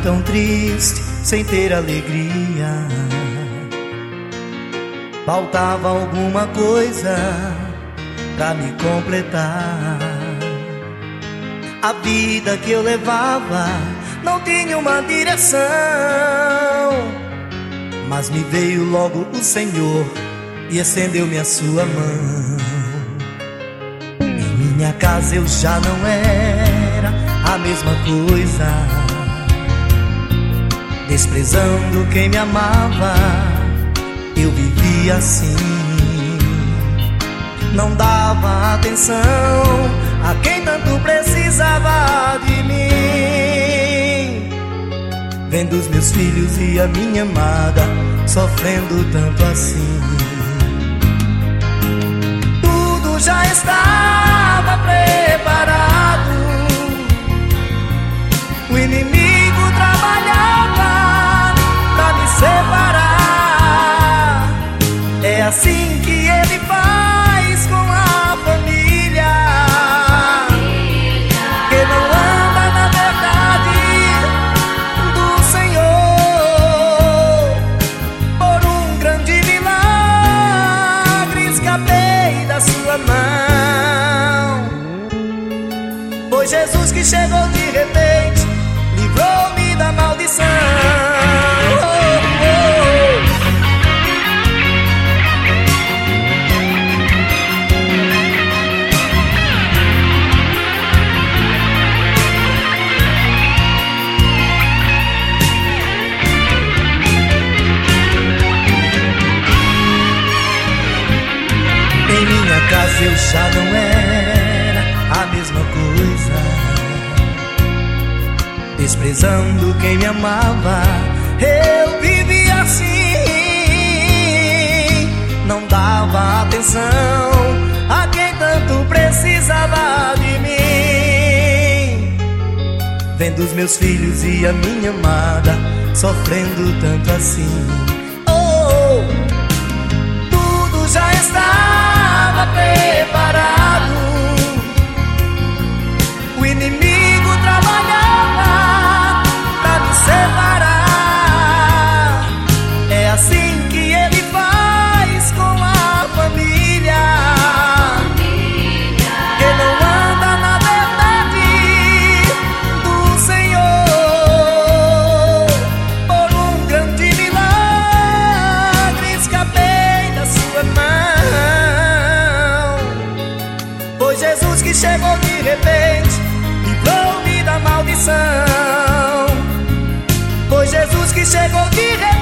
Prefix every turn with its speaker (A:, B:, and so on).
A: tão triste, sem ter alegria. Faltava alguma coisa pra me completar. A vida que eu levava não tinha uma direção, mas me veio logo o Senhor e estendeu-me a sua mão. Em minha casa eu já não era a mesma coisa, desprezando quem me amava, eu vivia assim. Não dava atenção a quem tanto precisava de mim, vendo os meus filhos e a minha amada sofrendo tanto assim. Tudo já estava preparado, o inimigo trabalhava pra me separar. É assim que ele faz com a família que não anda na verdade do Senhor. Por um grande milagre escapei da sua mão. Foi Jesus que chegou de repente, livrou-me da maldição. Em minha casa eu já não era a mesma coisa, desprezando quem me amava, eu vivia assim. Não dava atenção a quem tanto precisava de mim, vendo os meus filhos e a minha amada sofrendo tanto assim. Oh, tudo já estava preparado, o inimigo trabalhava pra me separar. É assim que ele faz com a família que não anda na verdade do Senhor. Por um grande milagre escapei da sua mão. Foi Jesus que chegou de repente, livrou-me da maldição. Foi Jesus que chegou de repente,